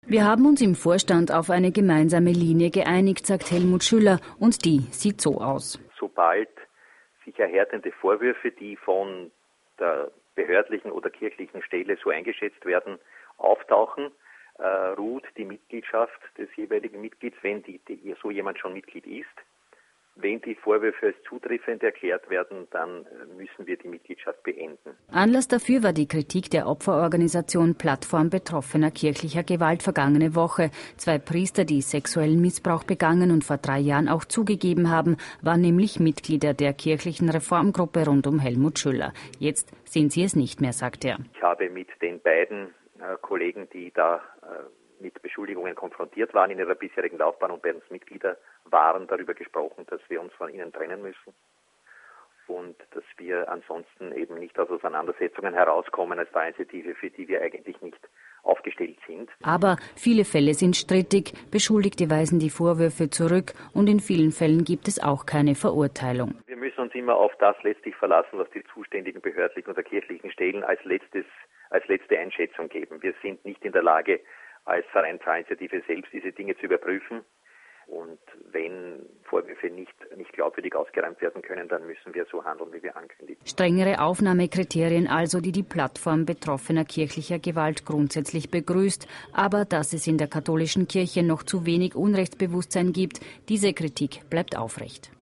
Wir haben uns im Vorstand auf eine gemeinsame Linie geeinigt, sagt Helmut Schüller, und die sieht so aus. Sobald sich erhärtende Vorwürfe, die von der behördlichen oder kirchlichen Stelle so eingeschätzt werden, auftauchen, ruht die Mitgliedschaft des jeweiligen Mitglieds, wenn so jemand schon Mitglied ist. Wenn die Vorwürfe als zutreffend erklärt werden, dann müssen wir die Mitgliedschaft beenden. Anlass dafür war die Kritik der Opferorganisation Plattform betroffener kirchlicher Gewalt vergangene Woche. 2 Priester, die sexuellen Missbrauch begangen und vor 3 Jahren auch zugegeben haben, waren nämlich Mitglieder der kirchlichen Reformgruppe rund um Helmut Schüller. Jetzt sind sie es nicht mehr, sagt er. Ich habe mit den beiden Kollegen, die da mit Beschuldigungen konfrontiert waren in ihrer bisherigen Laufbahn und bei uns Mitglieder waren, darüber gesprochen, dass wir uns von ihnen trennen müssen und dass wir ansonsten eben nicht aus Auseinandersetzungen herauskommen als Initiative, für die wir eigentlich nicht aufgestellt sind. Aber viele Fälle sind strittig, Beschuldigte weisen die Vorwürfe zurück und in vielen Fällen gibt es auch keine Verurteilung. Wir müssen uns immer auf das letztlich verlassen, was die zuständigen behördlichen oder kirchlichen Stellen als letzte Einschätzung geben. Wir sind nicht in der Lage, als Vereinsinitiative selbst diese Dinge zu überprüfen. Und wenn Vorwürfe nicht glaubwürdig ausgeräumt werden können, dann müssen wir so handeln, wie wir ankündigen. Strengere Aufnahmekriterien also, die die Plattform betroffener kirchlicher Gewalt grundsätzlich begrüßt. Aber dass es in der katholischen Kirche noch zu wenig Unrechtsbewusstsein gibt, diese Kritik bleibt aufrecht.